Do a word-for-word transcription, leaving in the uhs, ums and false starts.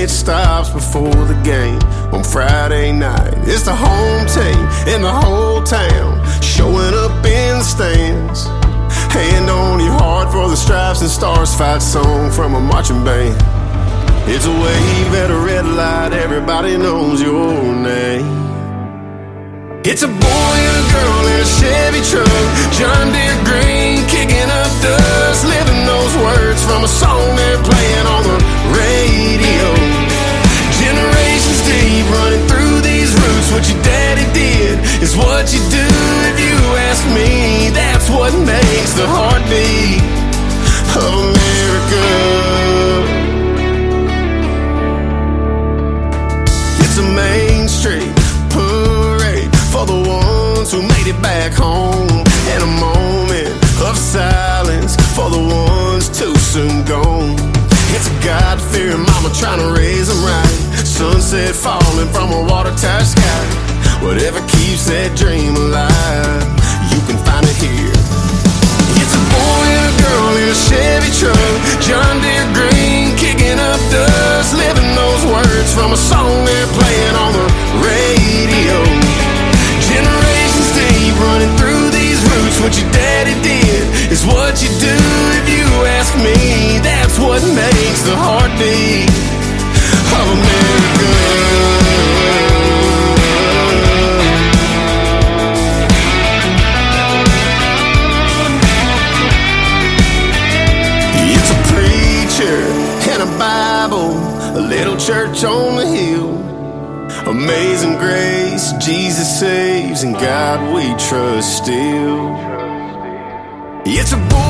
it stops before the game on Friday night. It's the home team and the whole town showing up in the stands. Hand on your heart for the stripes and stars fight song from a marching band. It's a wave at a red light, everybody knows your name. It's a boy and a girl in a Chevy truck, John Deere green, kicking up dust, living those words from a song they're playing on the radio. Generations deep, running through these roots. What your daddy did is what you do. If you ask me, that's what makes the heartbeat of America. It's a Main Street parade for the ones who made it back home, and a moment of silence for the ones too soon gone. It's a God-fearing mama trying to raise them right. Sunset falling from a water-tight sky. Whatever keeps that dream alive, you can find it here. It's a boy and a girl in a Chevy truck, John Deere green, kicking up dust, living those words from a song they're playing on the radio. Generations deep, running through these roots. What your daddy did is what you do. If you ask me, that's what makes the heartbeat of America. It's a preacher and a Bible, a little church on the hill. Amazing grace, Jesus saves, and God we trust still. It's a boy